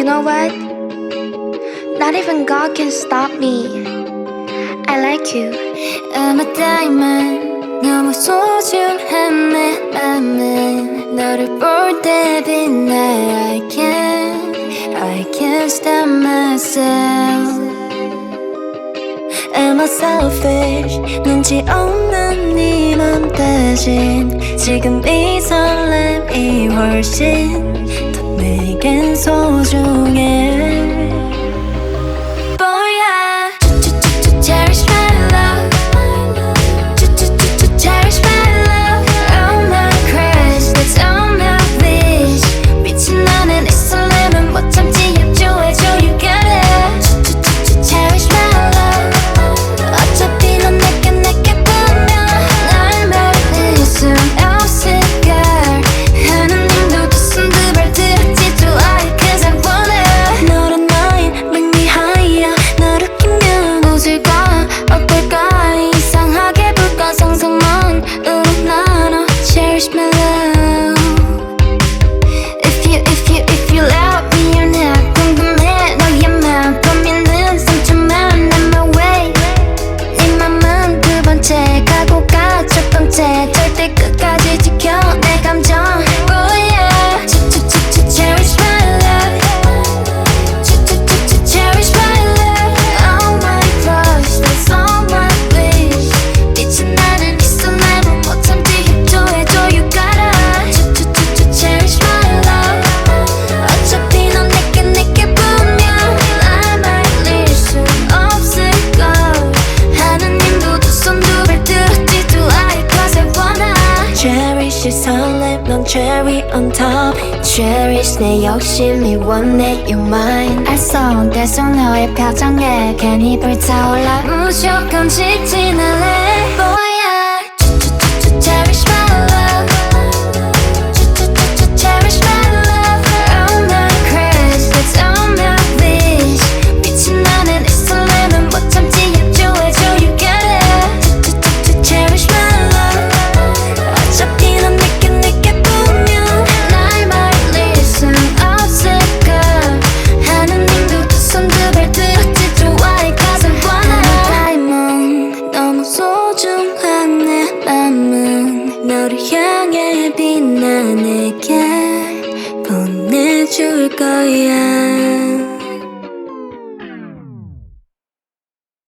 know what? Not even God can stop me. I like you. I'm a diamond. 너무 소중한 내 맘은 너를 볼 때 빛나. I can't stop myself. Am I selfish? 눈치 없는 네 맘 대신 지금 이 설렘이 훨씬 더 내겐 소중해. Boy, I cherish my love. Cherish my love. All my crush, that's all my wish. 미친 나는 이 설렘은 못 참지. 협조해줘, you gotta cherish my love. 어차피 넌 내게 보면 날 말릴 수 없을걸. 하느님도 두 손 두 발 들었지. Do I? Cause I wanna. 너란 나인 make me higher. 너를 웃기면 웃을까 어떨까. 이상하게 불가상상만으로 나눠 cherish my love. If you love me or not 궁금해. 너의 맘 고민은 상처만 in my way. 네 맘은 두 번째 가고 가 첫 번째. 절대 끝까지 지켜 내 감정. Oh yeah. Cherish my love. Cherish my love. All my crush, that's all my wish. 미친 나는 이 설렘은 못 참지. 협조해줘, you gotta cherish my love. 어차피 넌 내게 보면 날 말릴 수 없을걸. 하느님도 두 손 두 발 들었지. Do I? Cause I wanna cherish 이 설렘. 넌 cherry on top. Cherish 내 욕심이 원해 you mine. 알쏭달쏭 너의 표정에 괜히 불타올라. 무조건 직진할래. Boy,